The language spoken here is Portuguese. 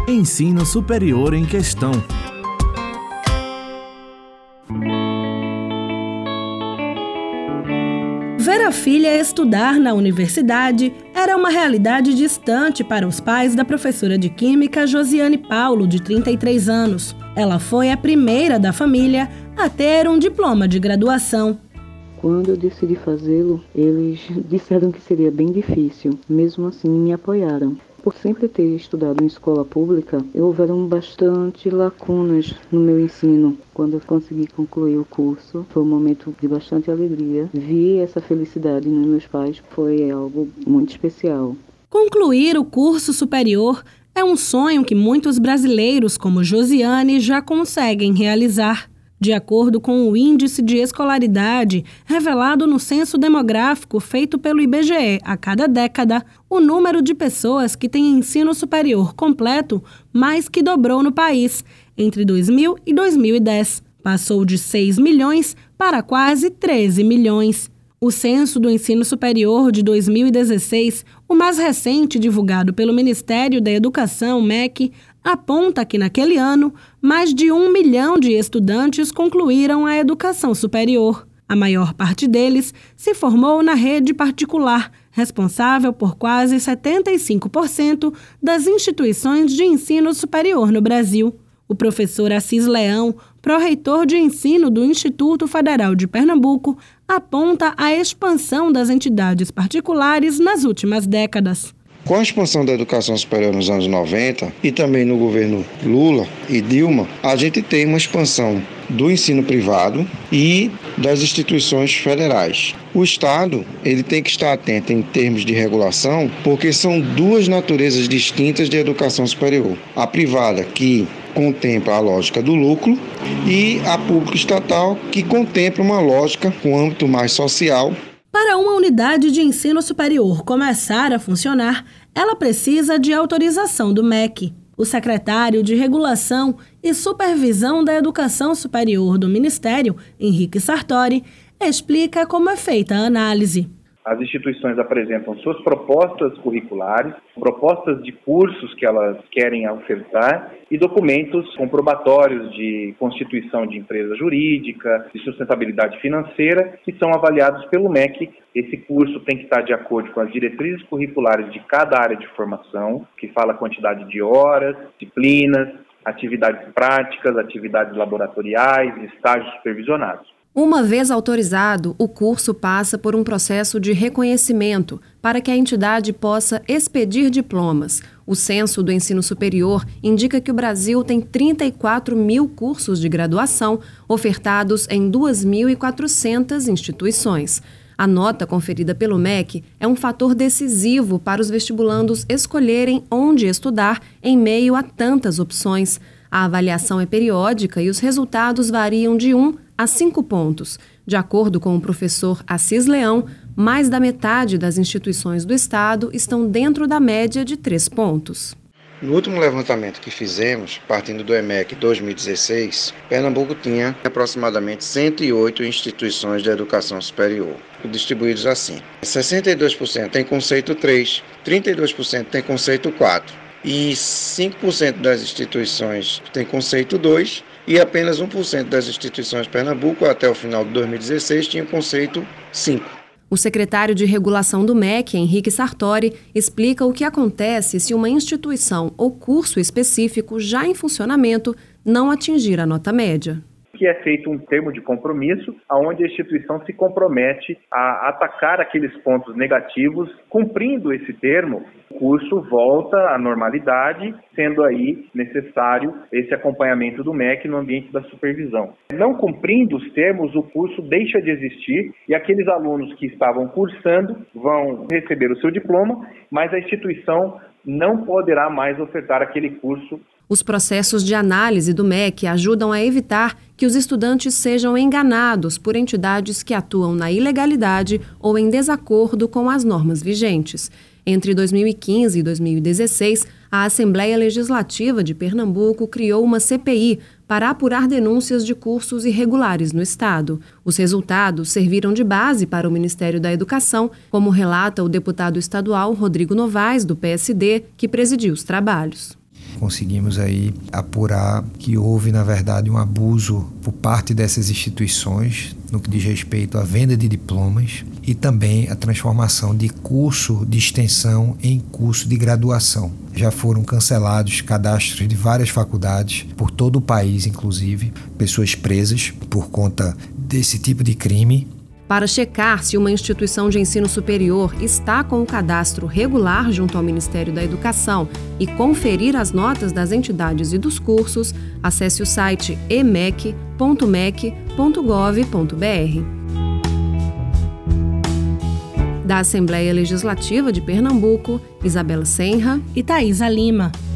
Ensino Superior em Questão. Ver a filha estudar na universidade era uma realidade distante para os pais da professora de Química Josiane Paulo, de 33 anos. Ela foi a primeira da família a ter um diploma de graduação. Quando eu decidi fazê-lo, eles disseram que seria bem difícil. Mesmo assim, me apoiaram. Por sempre ter estudado em escola pública, houveram bastante lacunas no meu ensino. Quando eu consegui concluir o curso, foi um momento de bastante alegria. Vi essa felicidade nos meus pais, foi algo muito especial. Concluir o curso superior é um sonho que muitos brasileiros, como Josiane, já conseguem realizar. De acordo com o Índice de Escolaridade, revelado no Censo Demográfico feito pelo IBGE a cada década, o número de pessoas que têm ensino superior completo mais que dobrou no país entre 2000 e 2010. Passou de 6 milhões para quase 13 milhões. O Censo do Ensino Superior de 2016, o mais recente divulgado pelo Ministério da Educação, MEC, aponta que naquele ano, mais de 1 milhão de estudantes concluíram a educação superior. A maior parte deles se formou na rede particular, responsável por quase 75% das instituições de ensino superior no Brasil. O professor Assis Leão, pró-reitor de ensino do Instituto Federal de Pernambuco, aponta a expansão das entidades particulares nas últimas décadas. Com a expansão da educação superior nos anos 90 e também no governo Lula e Dilma, a gente tem uma expansão do ensino privado e das instituições federais. O Estado ele tem que estar atento em termos de regulação, porque são duas naturezas distintas de educação superior. A privada, que contempla a lógica do lucro, e a pública estatal, que contempla uma lógica com âmbito mais social. Para uma unidade de ensino superior começar a funcionar, ela precisa de autorização do MEC. O secretário de Regulação e Supervisão da Educação Superior do Ministério, Henrique Sartori, explica como é feita a análise. As instituições apresentam suas propostas curriculares, propostas de cursos que elas querem ofertar e documentos comprobatórios de constituição de empresa jurídica, de sustentabilidade financeira, que são avaliados pelo MEC. Esse curso tem que estar de acordo com as diretrizes curriculares de cada área de formação, que fala a quantidade de horas, disciplinas, atividades práticas, atividades laboratoriais, estágios supervisionados. Uma vez autorizado, o curso passa por um processo de reconhecimento para que a entidade possa expedir diplomas. O Censo do Ensino Superior indica que o Brasil tem 34 mil cursos de graduação ofertados em 2.400 instituições. A nota conferida pelo MEC é um fator decisivo para os vestibulandos escolherem onde estudar em meio a tantas opções. A avaliação é periódica e os resultados variam de 1 a 5 pontos. De acordo com o professor Assis Leão, mais da metade das instituições do Estado estão dentro da média de 3 pontos. No último levantamento que fizemos, partindo do EMEC 2016, Pernambuco tinha aproximadamente 108 instituições de educação superior, distribuídos assim. 62% tem conceito 3, 32% tem conceito 4 e 5% das instituições tem conceito 2 e apenas 1% das instituições de Pernambuco, até o final de 2016, tinham conceito 5. O secretário de Regulação do MEC, Henrique Sartori, explica o que acontece se uma instituição ou curso específico já em funcionamento não atingir a nota média. Que é feito um termo de compromisso, onde a instituição se compromete a atacar aqueles pontos negativos. Cumprindo esse termo, o curso volta à normalidade, sendo aí necessário esse acompanhamento do MEC no ambiente da supervisão. Não cumprindo os termos, o curso deixa de existir e aqueles alunos que estavam cursando vão receber o seu diploma, mas a instituição não poderá mais ofertar aquele curso. Os processos de análise do MEC ajudam a evitar que os estudantes sejam enganados por entidades que atuam na ilegalidade ou em desacordo com as normas vigentes. Entre 2015 e 2016, a Assembleia Legislativa de Pernambuco criou uma CPI para apurar denúncias de cursos irregulares no Estado. Os resultados serviram de base para o Ministério da Educação, como relata o deputado estadual Rodrigo Novaes, do PSD, que presidiu os trabalhos. conseguimos aí apurar que houve, na verdade, um abuso por parte dessas instituições no que diz respeito à venda de diplomas e também a transformação de curso de extensão em curso de graduação. Já foram cancelados cadastros de várias faculdades por todo o país, inclusive, pessoas presas por conta desse tipo de crime. Para checar se uma instituição de ensino superior está com o cadastro regular junto ao Ministério da Educação e conferir as notas das entidades e dos cursos, acesse o site emec.mec.gov.br. Da Assembleia Legislativa de Pernambuco, Isabela Senra e Thaisa Lima.